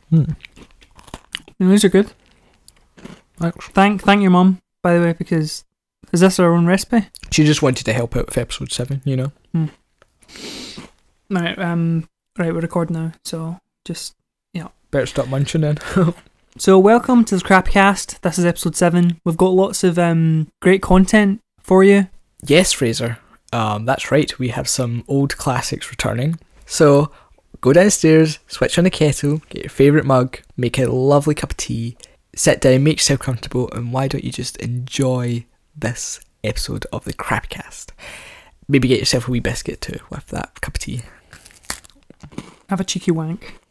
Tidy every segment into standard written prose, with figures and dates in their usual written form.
These are good. Thanks. Thank your mum, by the way, because is this her own recipe? She just wanted to help out with episode 7, you know. Right, we're recording now, so just Better stop munching then. So welcome to the Crapcast. This is episode 7. We've got lots of great content for you. Yes, Fraser. That's right. We have some old classics returning. So go downstairs, switch on the kettle, get your favourite mug, make a lovely cup of tea, sit down, make yourself comfortable, and why don't you just enjoy this episode of the Crapcast? Maybe get yourself a wee biscuit too with that cup of tea. Have a cheeky wank.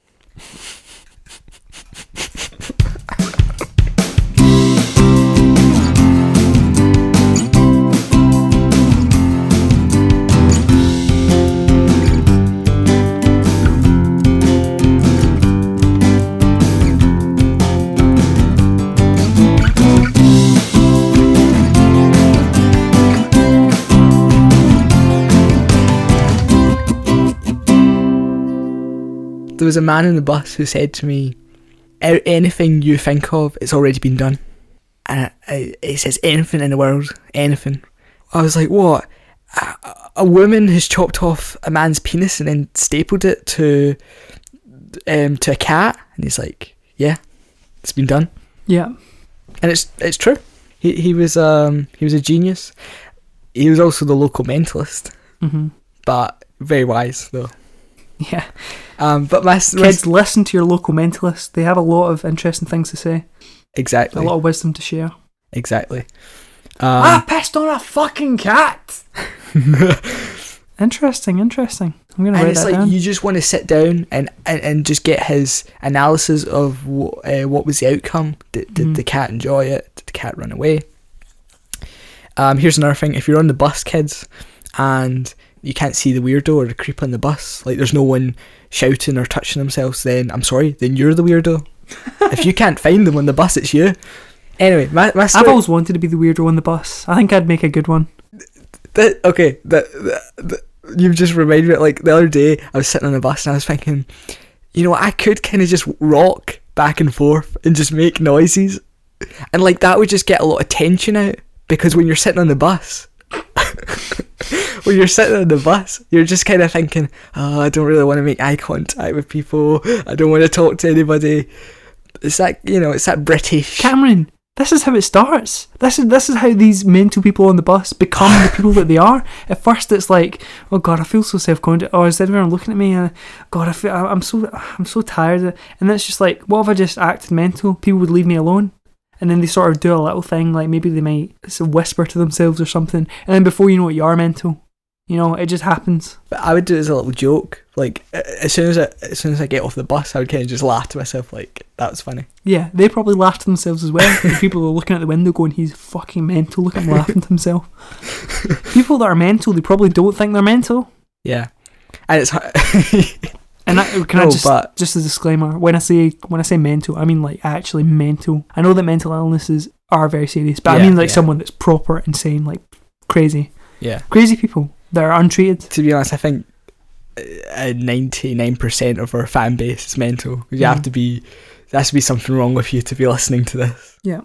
There was a man in the bus who said to me, anything you think of, it's already been done. And he says, anything in the world, anything. I was like, what? A woman has chopped off a man's penis and then stapled it to a cat? And he's like, yeah, it's been done. Yeah. And it's true. He was a genius. He was also the local mentalist. Mm-hmm. But very wise, though. Yeah. But kids, listen to your local mentalist. They have a lot of interesting things to say. Exactly. A lot of wisdom to share. Exactly. I pissed on a fucking cat. Interesting. I'm gonna write that down. You just want to sit down and just get his analysis of what was the outcome. Did the cat enjoy it? Did the cat run away? Here's another thing. If you're on the bus, kids, and you can't see the weirdo or the creep on the bus, like there's no one shouting or touching themselves, then I'm sorry, then you're the weirdo. If you can't find them on the bus, it's you. Anyway, my story, I've always wanted to be the weirdo on the bus. I think I'd make a good one. You've just reminded me, like the other day I was sitting on the bus and I was thinking, you know, I could kind of just rock back and forth and just make noises, and like that would just get a lot of tension out, because when you're sitting on the bus you're just kind of thinking, oh, I don't really want to make eye contact with people, I don't want to talk to anybody. It's that, you know, it's that British. Cameron, this is how it starts. This is how these mental people on the bus become the people that they are. At first it's like, oh god, I feel so self-conscious, oh, is everyone looking at me, and god, I'm so tired, and then it's just like, what if I just acted mental? People would leave me alone. And then they sort of do a little thing, like maybe they might whisper to themselves or something, and then before you know it, you are mental. You know, it just happens. But I would do it as a little joke. Like as soon as I get off the bus, I would kind of just laugh to myself, like that was funny. Yeah, they probably laugh to themselves as well. The people are looking at the window going, he's fucking mental, look at him laughing to himself. People that are mental, they probably don't think they're mental. Yeah, and it's and just a disclaimer, when I say mental, I mean like actually mental. I know that mental illnesses are very serious, but I mean like someone that's proper insane, like crazy. Yeah, crazy people that are untreated. To be honest, I think 99% of our fan base is mental. You have to be. There has to be something wrong with you to be listening to this. Yeah.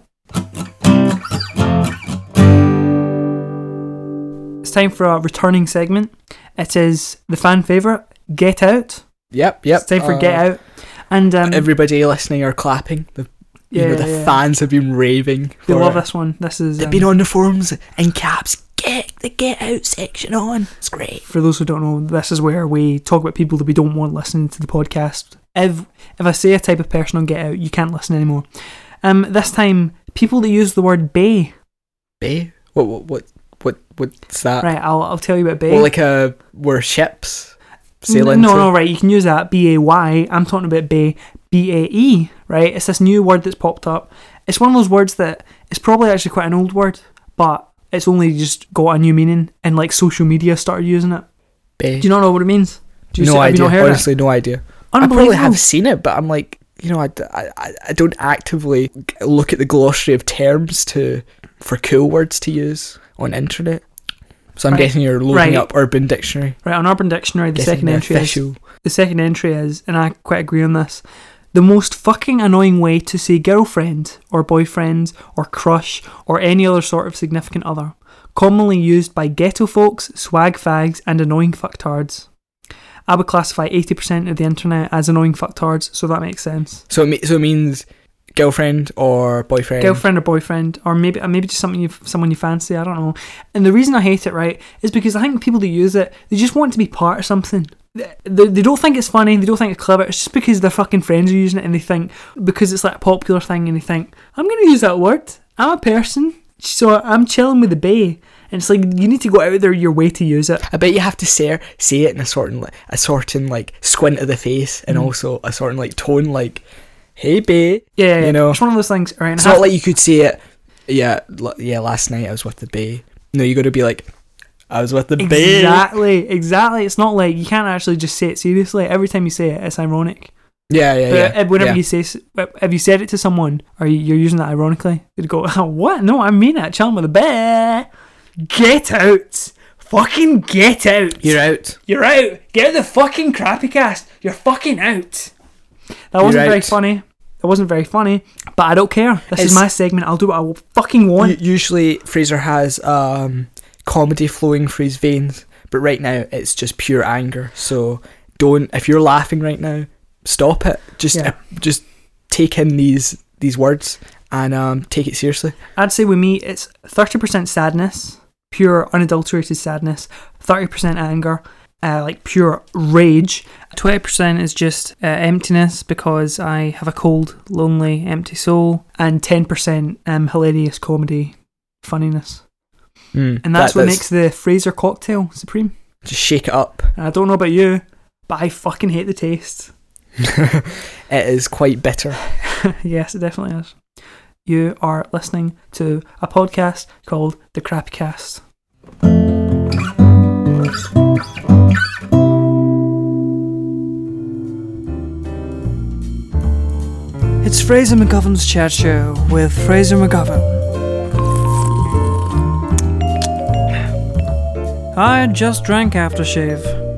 It's time for a returning segment. It is the fan favourite, Get Out. Yep. It's time for Get Out. And everybody listening are clapping. The fans have been raving. They love this one. They've been on the forums in caps. Get the Get Out section on. It's great. For those who don't know, this is where we talk about people that we don't want listening to the podcast. If I say a type of person on Get Out, you can't listen anymore. This time, people that use the word bae. Bae? What's that? Right, I'll tell you about bae. Well, like where ships sail into. No, right, you can use that, B-A-Y. I'm talking about bae, B-A-E, right? It's this new word that's popped up. It's one of those words that it's probably actually quite an old word, but it's only just got a new meaning, and like social media started using it. Bae. Do you not know what it means? No idea. Honestly, no idea. I probably have seen it, but I'm like, you know, I don't actively look at the glossary of terms for cool words to use on internet. So I'm guessing you're loading up Urban Dictionary. Right, on Urban Dictionary, the second entry is, and I quite agree on this, The most fucking annoying way to say girlfriend, or boyfriend, or crush, or any other sort of significant other. Commonly used by ghetto folks, swag fags, and annoying fucktards. I would classify 80% of the internet as annoying fucktards, so that makes sense. So it means girlfriend or boyfriend. Girlfriend or boyfriend, or maybe just someone you fancy. I don't know. And the reason I hate it, right, is because I think people that use it, they just want to be part of something. They don't think it's funny, they don't think it's clever. It's just because their fucking friends are using it, and they think because it's like a popular thing, and they think I'm gonna use that word. I'm a person, so I'm chilling with the bae. And it's like you need to go out there your way to use it. I bet you have to say it in a certain like squint of the face, and also a certain like tone, like hey bae. Yeah, you know, it's one of those things. Right, it's not like you could say it. Yeah. Last night I was with the bae. No, you got to be like, I was with the bae. Exactly. It's not like you can't actually just say it seriously. Every time you say it, it's ironic. Yeah. Whenever you say, have you said it to someone, or you're using that ironically, you'd go, oh, what? No, I mean it. Chilling with a bae. Get out. Fucking get out. You're out. You're out. Get out of the fucking Crappy Cast. You're fucking out. That wasn't very funny. It wasn't very funny, but I don't care. This is my segment. I'll do what I fucking want. Usually Fraser has comedy flowing through his veins, but right now it's just pure anger. So if you're laughing right now, stop it. Just take in these words and take it seriously. I'd say with me it's 30% sadness, pure unadulterated sadness, 30% anger, like pure rage. 20% is just emptiness because I have a cold, lonely, empty soul, and 10% hilarious comedy, funniness. And that's what makes the Fraser cocktail supreme. Just shake it up. And I don't know about you, but I fucking hate the taste. It is quite bitter. Yes, it definitely is. You are listening to a podcast called The Crappy Cast. It's Fraser McGovern's Chat Show with Fraser McGovern. I just drank aftershave.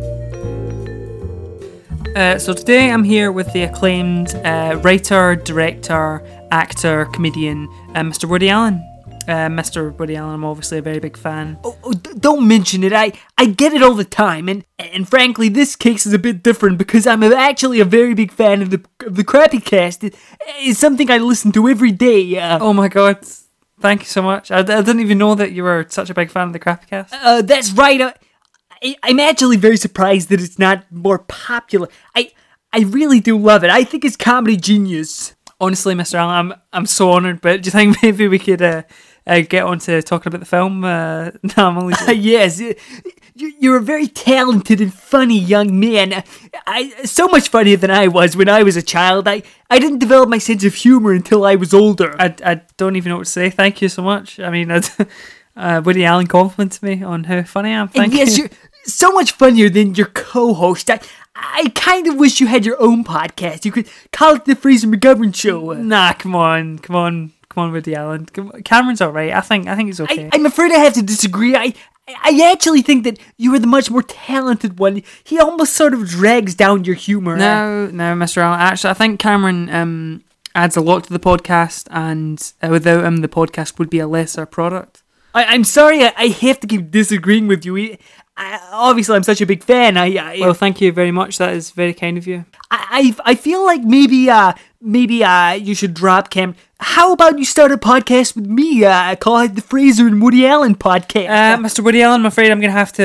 So today I'm here with the acclaimed writer, director, actor, comedian, Mr. Woody Allen. Mr. Woody Allen, I'm obviously a very big fan. Don't mention it. I get it all the time, and frankly, this case is a bit different because I'm actually a very big fan of the Crappy Cast. It's something I listen to every day. Oh my god. Thank you so much. I didn't even know that you were such a big fan of the Crappy Cast. That's right. I'm actually very surprised that it's not more popular. I really do love it. I think it's comedy genius. Honestly, Mr. Allen, I'm so honoured, but do you think maybe we could get on to talking about the film? No, I'm only yes, you're a very talented and funny young man. So much funnier than I was when I was a child. I didn't develop my sense of humour until I was older. I don't even know what to say. Thank you so much. I mean, Woody Allen complimented me on how funny I am. Thank you. Yes, you're so much funnier than your co-host. I kind of wish you had your own podcast. You could call it the Fraser McGovern Show. Nah, come on, Woody Allen. Cameron's alright. I think he's okay. I'm afraid I have to disagree. I actually think that you are the much more talented one. He almost sort of drags down your humour. No, Mr. Allen. Actually, I think Cameron adds a lot to the podcast, and without him, the podcast would be a lesser product. I'm sorry, I have to keep disagreeing with you. Obviously, I'm such a big fan. Well, thank you very much. That is very kind of you. I feel like maybe you should drop Cam. How about you start a podcast with me? Call it the Fraser and Woody Allen podcast. Mr. Woody Allen, I'm afraid I'm going to have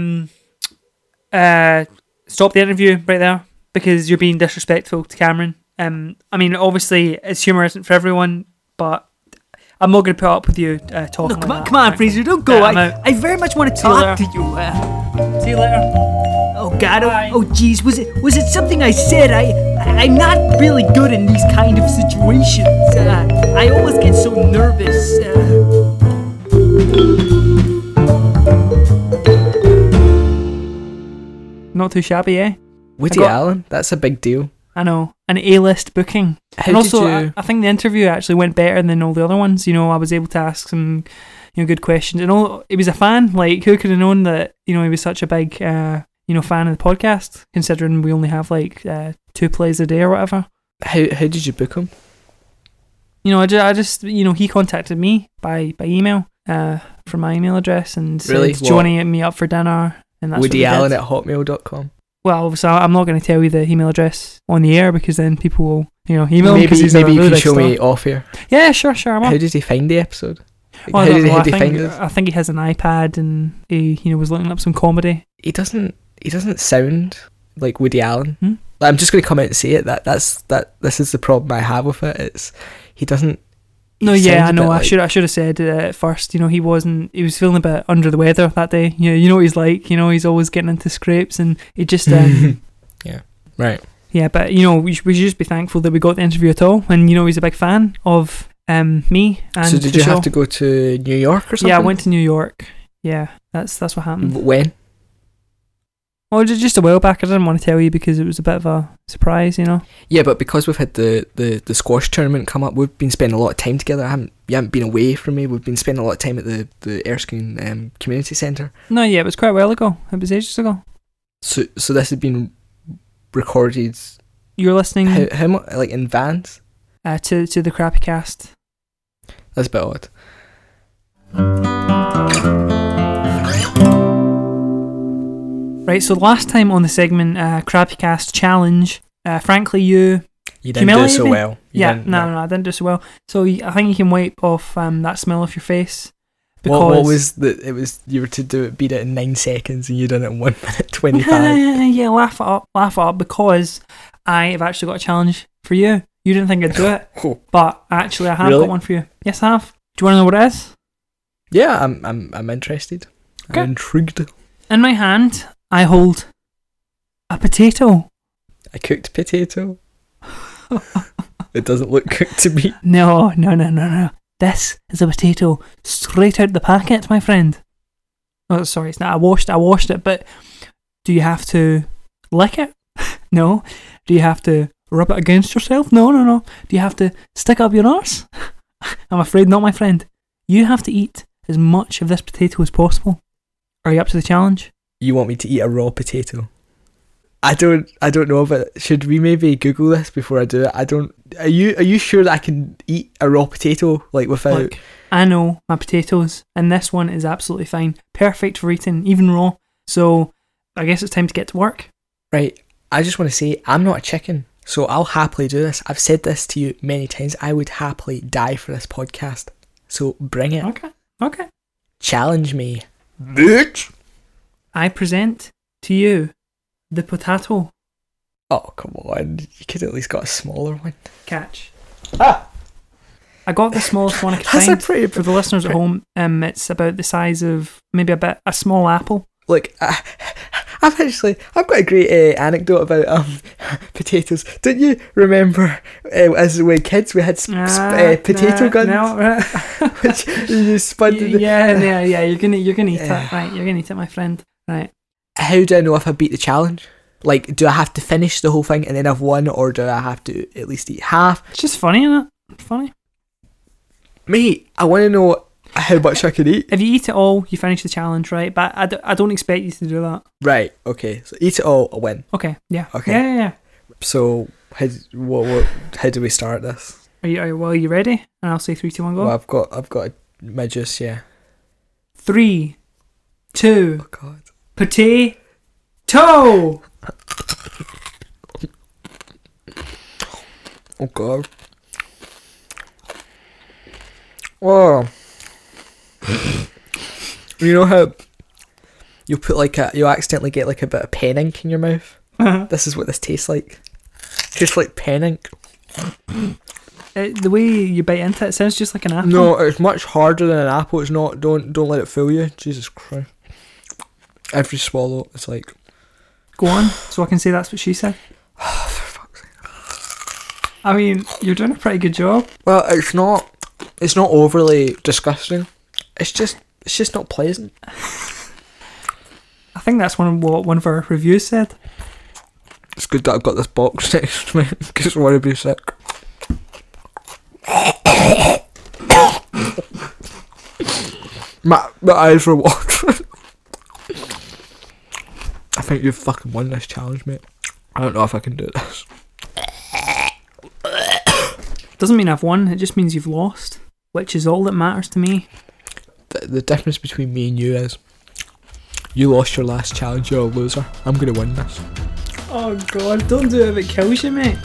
to stop the interview right there because you're being disrespectful to Cameron. I mean, obviously, his humour isn't for everyone, but I'm not going to put up with you talking. No, come on, Fraser, don't go. I very much want to talk to you. See you later. Oh God! Oh jeez, was it something I said? I'm not really good in these kind of situations. I always get so nervous. Not too shabby, eh? Woody Allen, that's a big deal. I know, an A-list booking. And also, I think the interview actually went better than all the other ones. You know, I was able to ask some, good questions. And he was a fan. Like, who could have known that, he was such a big, fan of the podcast, considering we only have, 2 plays a day or whatever. How did you book him? You know, I just he contacted me by email from my email address and said, Really? "Do you want to get me up for dinner?" And that's Woody what we Allen did. at hotmail.com. Well, obviously, I'm not going to tell you the email address on the air because then people will, email him Maybe 'cause he's a you really can big show star. me off here. Yeah, sure. I will. How did he find the episode? Like, Well, I how don't did know, he find us? I think he has an iPad and he was looking up some comedy. He doesn't sound like Woody Allen. Hmm? I'm just going to come out and say it. This is the problem I have with it. It's he doesn't. No, he yeah, sounds I a know. bit I like- should have said it at first. He was feeling a bit under the weather that day. You know what he's like. He's always getting into scrapes, and he just Yeah. Right. yeah. But we should just be thankful that we got the interview at all. And he's a big fan of me. And So did the you show. have to go to New York or something? Yeah, I went to New York. Yeah, that's what happened. When? Well, just a while back. I didn't want to tell you because it was a bit of a surprise. Yeah, but because we've had the squash tournament come up, we've been spending a lot of time together. You haven't been away from me. We've been spending a lot of time at the Erskine Community Centre. No, yeah, it was quite a while ago. It was ages ago. So this had been recorded. You were listening How much? Like in vans? to the Crappy Cast. That's a bit odd. Right, so last time on the segment, Crappy Cast Challenge, frankly, you You didn't do humiliated so me. well. No, I didn't do so well. So I think you can wipe off that smell off your face. Because What was the? It was you were to do it, beat it in 9 seconds, and you done it in 1 minute 25. yeah, laugh it up, because I have actually got a challenge for you. You didn't think I'd do it, Oh. but actually I have Really? got one for you. Yes, I have. Do you want to know what it is? Yeah, I'm interested. Okay. I'm intrigued. In my hand, I hold a potato. A cooked potato. It doesn't look cooked to me. No. This is a potato straight out the packet, my friend. Oh, sorry, it's not. I washed it, but do you have to lick it? No. Do you have to rub it against yourself? No. Do you have to stick up your arse? I'm afraid not, my friend. You have to eat as much of this potato as possible. Are you up to the challenge? You want me to eat a raw potato? I don't know, but should we maybe Google this before I do it? Are you sure that I can eat a raw potato without? Look, I know my potatoes, and this one is absolutely fine. Perfect for eating, even raw. So I guess it's time to get to work. Right. I just want to say I'm not a chicken, so I'll happily do this. I've said this to you many times. I would happily die for this podcast. So bring it. Okay. Challenge me, bitch. I present to you the potato. Oh, come on. You could at least got a smaller one. Catch. Ah! I got the smallest one I could That's a find. pretty... For the listeners at home, it's about the size of maybe a small apple. Look, I've got a great anecdote about potatoes. Don't you remember as we were kids we had potato guns? No, Which you just spun in the... yeah. You're gonna eat it, right? You're gonna eat it, my friend. Right. How do I know if I beat the challenge? Like, do I have to finish the whole thing and then I've won, or do I have to at least eat half? It's just funny, isn't it? Funny. Mate, I want to know how much I can eat. If you eat it all, you finish the challenge, right? But I don't expect you to do that. Right, okay. So eat it all, I win. Okay. Yeah. Okay. Yeah. So, how do we start this? Are you ready? And I'll say 3, 2, 1, go. Well, I've got my juice, yeah. 3, 2, Oh, God. potato. Oh, God. Oh. You know how you put you accidentally get a bit of pen ink in your mouth? This is what this tastes like. Tastes like pen ink. The way you bite into it sounds just like an apple. No, it's much harder than an apple. It's not. Don't let it fool you. Jesus Christ. Every swallow, it's like... Go on, so I can say that's what she said. Oh, for fuck's sake. I mean, you're doing a pretty good job. Well, it's not overly disgusting. It's just not pleasant. I think that's what one of our reviews said. It's good that I've got this box next to me because I want to be sick. my eyes were watering. I think you've fucking won this challenge, mate. I don't know if I can do this. Doesn't mean I've won, it just means you've lost, which is all that matters to me. The difference between me and you is you lost your last challenge, you're a loser. I'm going to win this. Oh god, don't do it if it kills you, mate.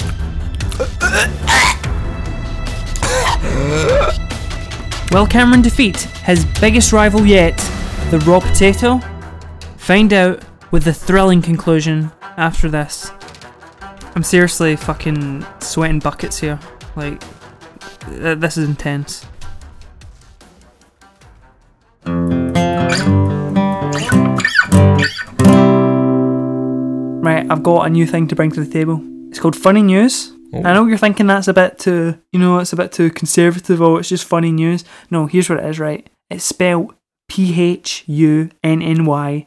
Will Cameron defeat his biggest rival yet, the Raw Potato? Find out with the thrilling conclusion after this. I'm seriously fucking sweating buckets here. Like, this is intense. Right, I've got a new thing to bring to the table. It's called Funny News. Oh. I know you're thinking that's a bit too, it's a bit too conservative, or it's just funny news. No, here's what it is, right? It's spelled PHUNNYNEWZ.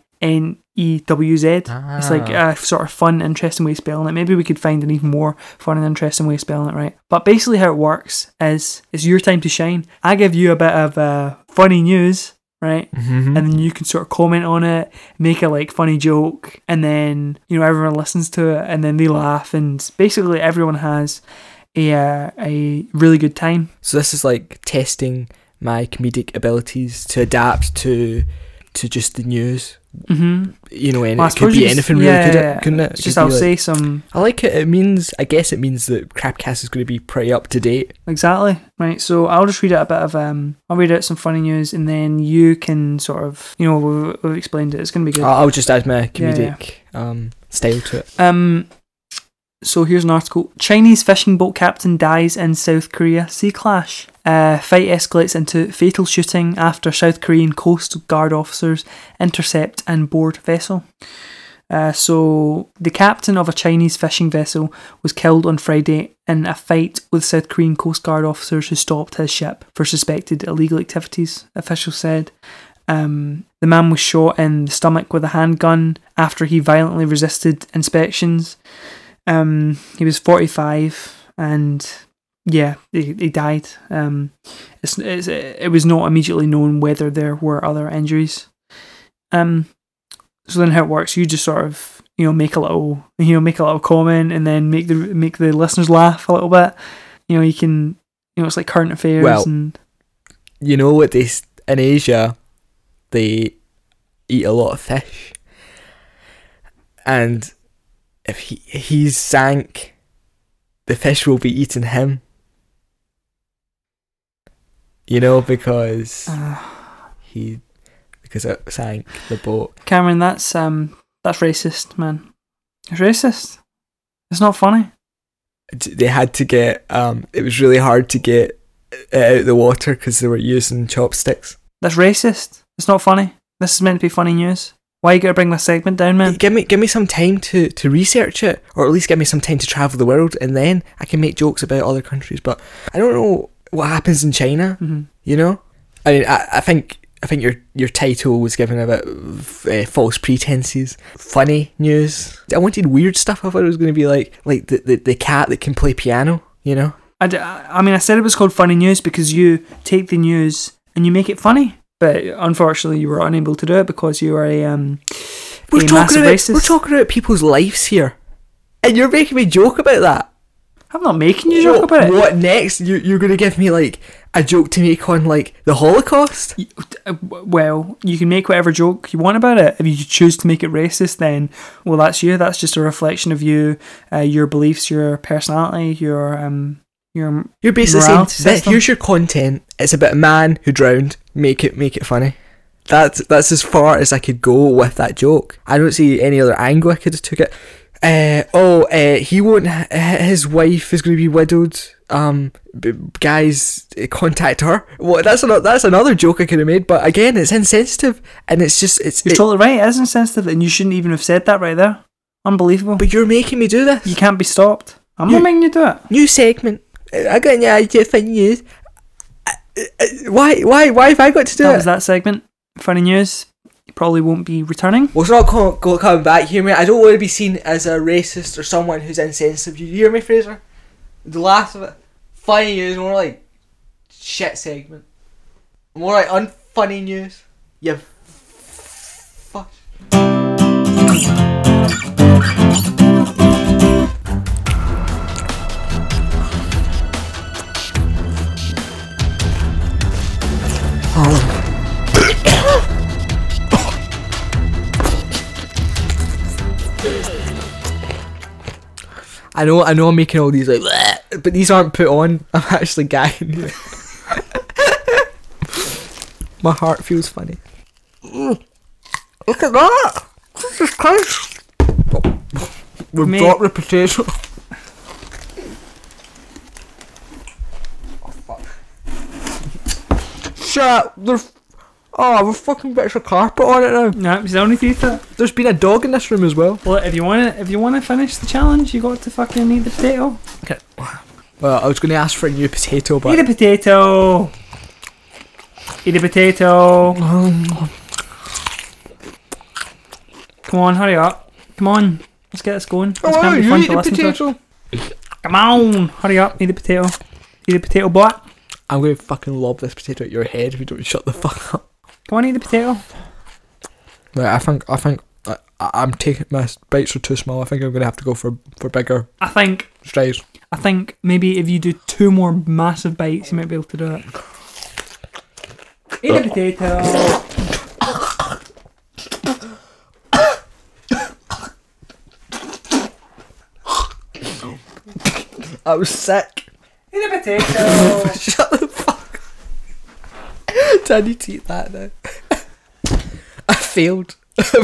It's like a sort of fun, interesting way of spelling it. Maybe we could find an even more fun and interesting way of spelling it, right? But basically how it works is, it's your time to shine. I give you a bit of funny news, right? Mm-hmm. And then you can sort of comment on it, make a like funny joke, and then everyone listens to it, and then they laugh, and basically everyone has a really good time. So this is like testing my comedic abilities to adapt to just the news. Mm-hmm. And it could be anything really, couldn't it? It's just I'll say some. I like it. I guess it means that Crapcast is going to be pretty up to date. Exactly. Right. So I'll just read out a bit of I'll read out some funny news, and then you can sort of we've explained it. It's going to be good. I'll just add my comedic style to it. So here's an article. Chinese fishing boat captain dies in South Korea sea clash. Fight escalates into fatal shooting after South Korean Coast Guard officers intercept and board vessel. So the captain of a Chinese fishing vessel was killed on Friday in a fight with South Korean Coast Guard officers who stopped his ship for suspected illegal activities, officials said. The man was shot in the stomach with a handgun after he violently resisted inspections. He was 45 and he died. It was not immediately known whether there were other injuries. So then how it works, you just sort of make a little comment, and then make the listeners laugh a little bit. You can it's like current affairs. Well, and what they in Asia, they eat a lot of fish, and if he's sank, the fish will be eating him. Because because it sank the boat. Cameron, that's racist, man. It's racist. It's not funny. They had to get it was really hard to get it out of the water because they were using chopsticks. That's racist. It's not funny. This is meant to be funny news. Why you gotta bring this segment down, man? Give me some time to research it, or at least give me some time to travel the world, and then I can make jokes about other countries. But I don't know what happens in China. Mm-hmm. I mean, I think your title was given a bit false pretenses. Funny news. I wanted weird stuff. I thought it was going to be like the cat that can play piano. I said it was called Funny News because you take the news and you make it funny. But unfortunately, you were unable to do it because you are a massive racist. We're talking about people's lives here, and you're making me joke about that. I'm not making you joke about it. What next? You're going to give me like a joke to make on like the Holocaust? Well, you can make whatever joke you want about it. If you choose to make it racist, then well, that's you. That's just a reflection of you, your beliefs, your personality, your You're basically saying, here's your content. It's about a man who drowned. Make it funny. That's as far as I could go with that joke. I don't see any other angle I could have took it. He won't. His wife is going to be widowed. Guys, contact her. What? That's another joke I could have made. But again, it's insensitive, and it's just You're totally right. It is insensitive, and you shouldn't even have said that right there. Unbelievable. But you're making me do this. You can't be stopped. I'm not making you do it. New segment. I got an idea for news. Why have I got to do it? That was that segment. Funny news. You probably won't be returning. Well, it's not coming back here, mate. I don't want to be seen as a racist or someone who's insensitive. You hear me, Fraser? The last of it. Funny news, more like shit segment. More like unfunny news. You fuck. I know I'm making all these like, bleh, but these aren't put on. I'm actually gagging here. My heart feels funny. Look at that! Jesus Christ! We've Mate. dropped the potato. Shit! There's fucking bits of carpet on it now. No, you still need to eat it. There's been a dog in this room as well. Well, if you wanna finish the challenge, you got to fucking eat the potato. Okay. Well, I was going to ask for a new potato, but Eat a potato. Eat a potato. Come on, hurry up. Come on, let's get this going. This can't be fun to listen to. Come on, hurry up. Eat a potato. Eat a potato, bot. I'm going to fucking lob this potato at your head if you don't shut the fuck up. Come on, eat the potato. Right, I think I'm taking, my bites are too small. I think I'm going to have to go for bigger I think strides. maybe if you do 2 more massive bites, you might be able to do it. Eat a potato. I was sick. Eat a potato. Shut the fuck. Do I need to eat that now? I failed.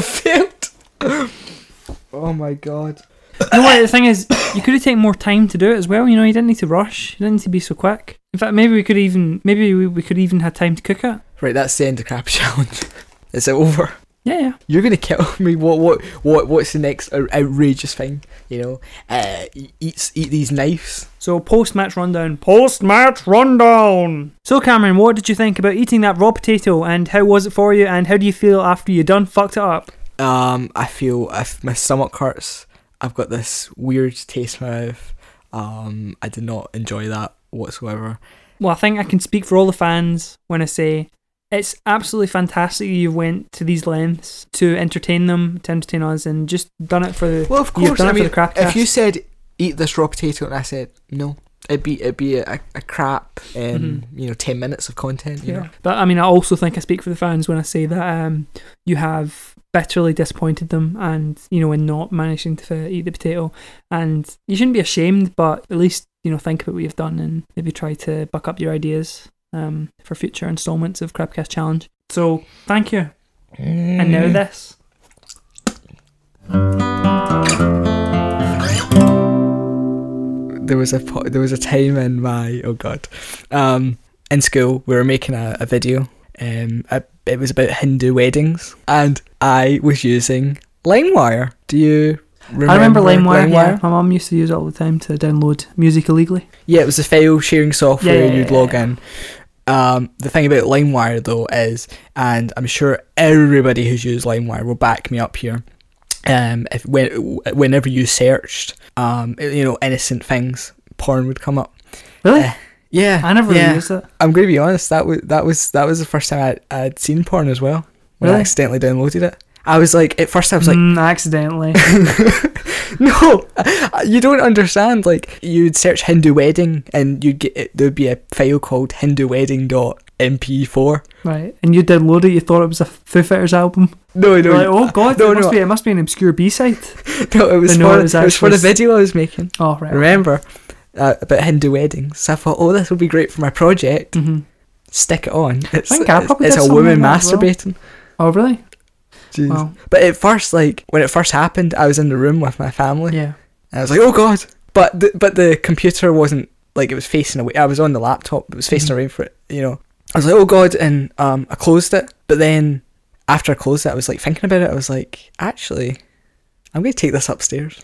Oh my god. You know what the thing is? You could have taken more time to do it as well. You know, you didn't need to rush. You didn't need to be so quick. In fact, maybe we could even have time to cook it. Right, that's the end of Crap Challenge. Is it over? Yeah. You're gonna kill me. What's the next outrageous thing? You know, eat these knives. So post-match rundown. So Cameron, what did you think about eating that raw potato, and how was it for you, and how do you feel after you done fucked it up? I feel if my stomach hurts. I've got this weird taste in my mouth. I did not enjoy that whatsoever. Well, I think I can speak for all the fans when I say it's absolutely fantastic you went to these lengths to entertain them, to entertain us, and just done it for the. Well, of you've course. done I it mean, for the Crapcast. if you said eat this raw potato and I said no, it'd be a crap 10 minutes of content. You know? But I mean, I also think I speak for the fans when I say that you have bitterly disappointed them, and in not managing to eat the potato, and you shouldn't be ashamed, but at least think about what you've done and maybe try to buck up your ideas for future installments of Crapcast Challenge. So thank you. And now this. There was a time in my in school we were making a video. It was about Hindu weddings, and I was using LimeWire. Do you remember? I remember LimeWire. Yeah, my mum used to use it all the time to download music illegally. Yeah, it was a file sharing software. Yeah, you'd log in. The thing about LimeWire though is, and I'm sure everybody who's used LimeWire will back me up here. Whenever you searched, innocent things, porn would come up. Really? Yeah, I never really used it. I'm going to be honest. That was the first time I'd seen porn as well. When I accidentally downloaded it, I was like, at first I was like, accidentally. No, you don't understand. Like, you'd search Hindu wedding, and there'd be a file called hinduwedding.mp4. Right, and you download it. You thought it was a Foo Fighters album. No. You're like, oh god, it must be an obscure B-side. No, it was for the video I was making. Oh right. Remember? About Hindu weddings. So I thought, this would be great for my project. Mm-hmm. Stick it on. It's a woman masturbating. Oh really? Jeez. Wow. But at first, like when it first happened, I was in the room with my family. Yeah. And I was like, oh god. But the computer wasn't, like, it was facing away. I was on the laptop. It was facing away for it. I was like, oh god, and I closed it. But then after I closed it, I was like thinking about it. I was like, actually, I'm going to take this upstairs.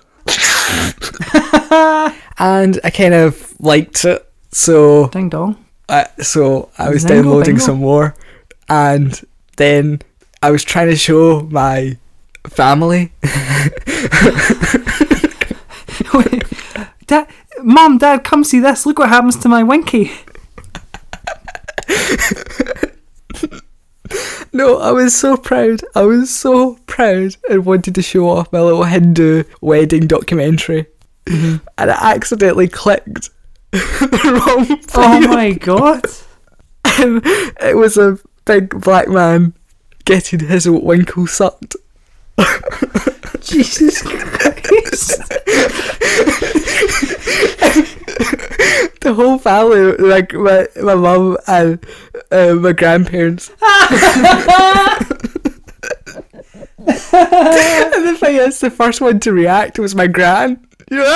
And I kind of liked it, so ding dong. So I was downloading some more, and then I was trying to show my family. Wait, Mom, Dad, come see this. Look what happens to my Winky. No, I was so proud. And wanted to show off my little Hindu wedding documentary. Mm-hmm. And I accidentally clicked the wrong thing. Oh my god. And it was a big black man getting his winkle sucked. Jesus Christ. family, like my mum and my grandparents. And the thing is, the first one to react was my gran.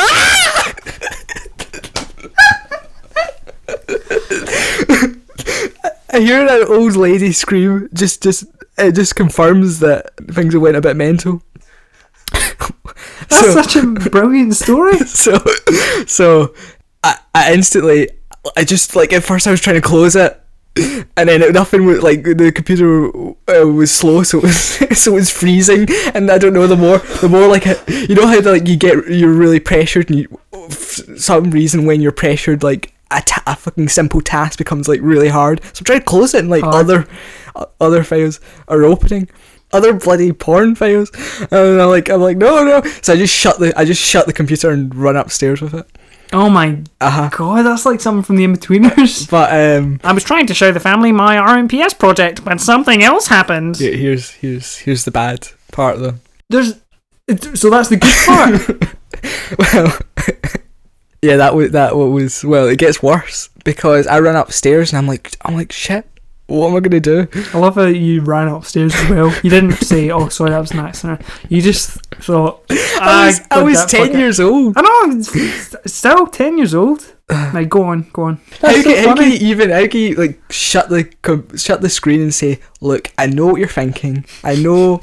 I hear an old lady scream. It just confirms that things went a bit mental. That's such a brilliant story. So I instantly, I just, like, at first I was trying to close it, and then nothing was, like, the computer was slow, so it was freezing. And I don't know, the more like, you know how, like, you're really pressured, and for some reason when you're pressured, like, a fucking simple task becomes, like, really hard. So I'm trying to close it, and, like, other files are opening, other bloody porn files, and I'm like no. So I just shut the computer and run upstairs with it. Oh my god, that's like something from the In-Betweeners. But I was trying to show the family my RMPS project, but something else happened. Here's the bad part though. So that's the good part. Well, yeah, that was well. It gets worse because I run upstairs and I'm like shit. What am I gonna do? I love how you ran upstairs as well. You didn't say, "Oh, sorry, that was an accident." You just thought, I was 10 years old. I know, still 10 years old. Now go on. How can you like shut the screen and say, "Look, I know what you're thinking. I know."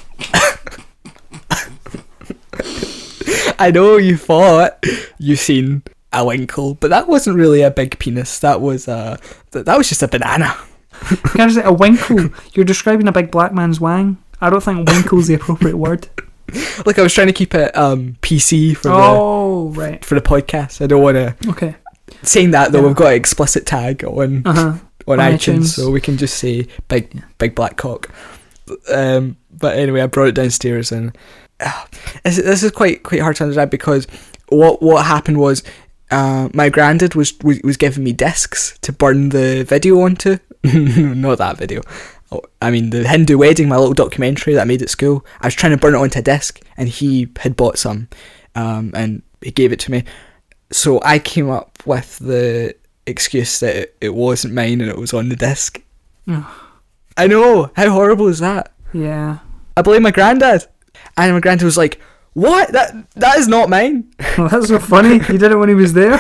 I know you thought you seen a winkle, but that wasn't really a big penis. That was just a banana. Can I say a winkle? You're describing a big black man's wang. I don't think winkle's the appropriate word. Like, I was trying to keep it PC for the podcast. I don't want to. Okay. Saying that though, we've got an explicit tag on iTunes, so we can just say big black cock. But anyway, I brought it downstairs, and this is quite hard to understand because what happened was my granddad was giving me discs to burn the video onto. Not that video. I mean the Hindu wedding, my little documentary that I made at school. I was trying to burn it onto a disc, and he had bought some, and he gave it to me. So I came up with the excuse that it wasn't mine and it was on the disc. I know, how horrible is that? Yeah. I blame my granddad, and my granddad was like, "What? That is not mine." Well, that's so funny. He did it when he was there.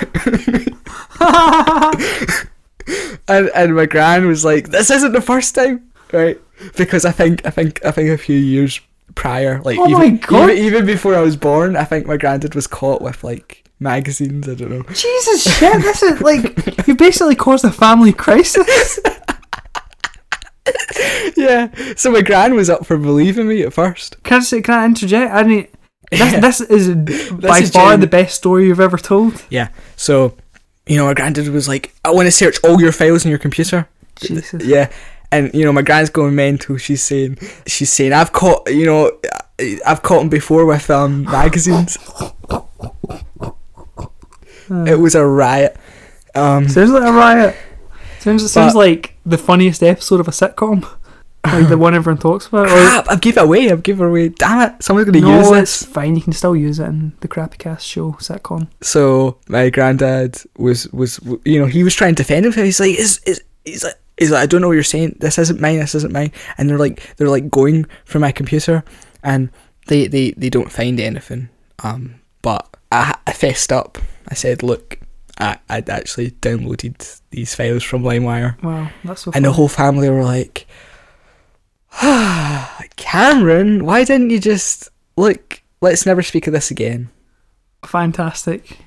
And my gran was like, "This isn't the first time, right?" Because I think a few years prior, like even before I was born, I think my granddad was caught with like magazines. I don't know. Jesus shit! This is like, you basically caused a family crisis. Yeah. So my gran was up for believing me at first. Can I interject? This is by far the best story you've ever told. Yeah. So, you know, my granddad was like, "I want to search all your files on your computer." Jesus. Yeah. And, you know, my grand's going mental. She's saying, I've caught him before with magazines. It was a riot. Sounds like a riot. Sounds like the funniest episode of a sitcom. Like the one everyone talks about. Crap, I've given it away. Damn it, someone's going to use this. It's fine, you can still use it in the Crappy Cast show sitcom. So my granddad was you know, he was trying to defend himself. He's like, he's like, "I don't know what you're saying. This isn't mine. And they're like going for my computer, and they don't find anything. But I fessed up. I said, "Look, I'd actually downloaded these files from LimeWire." Wow, that's so funny. And the whole family were like, "Cameron, why didn't you just look? Let's never speak of this again." Fantastic.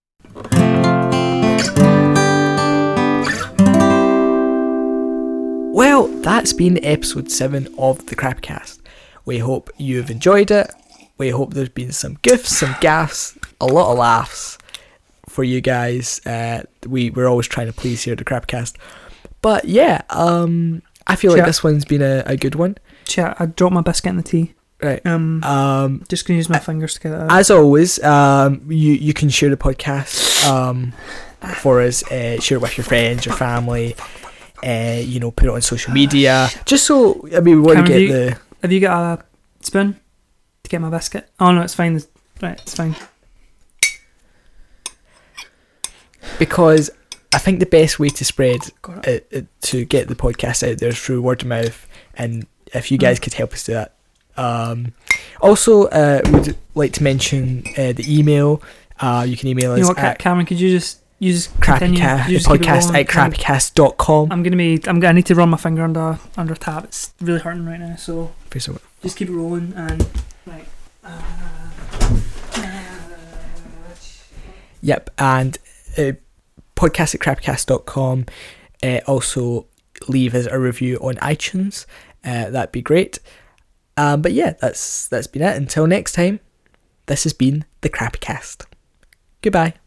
Well, that's been episode 7 of the Crapcast. We hope you've enjoyed it. We hope there's been some gifts, some gaffs, a lot of laughs for you guys. We're always trying to please here at the Crapcast. But yeah, I feel like this one's been a good one. Chat, I dropped my biscuit in the tea. Right. Just gonna use my fingers to get it out. As always, you can share the podcast for us. Share it with your friends, your family. You know, put it on social media. Just so, I mean, we want to get Have you got a spoon to get my biscuit? Oh no, it's fine. Right, it's fine. Because I think the best way to spread Got it. to get the podcast out there is through word of mouth, and if you guys could help us do that. Also, would like to mention the email. You can email us You know what, at Cameron? Could you just continue? crappycast, You just the keep it podcast rolling? at crappycast.com. I need to run my finger under tab. It's really hurting right now. So just keep it rolling and right. Yep, and podcast at crappycast.com. Also, leave us a review on iTunes. That'd be great. But yeah, that's been it. Until next time, this has been the Crappycast. Goodbye.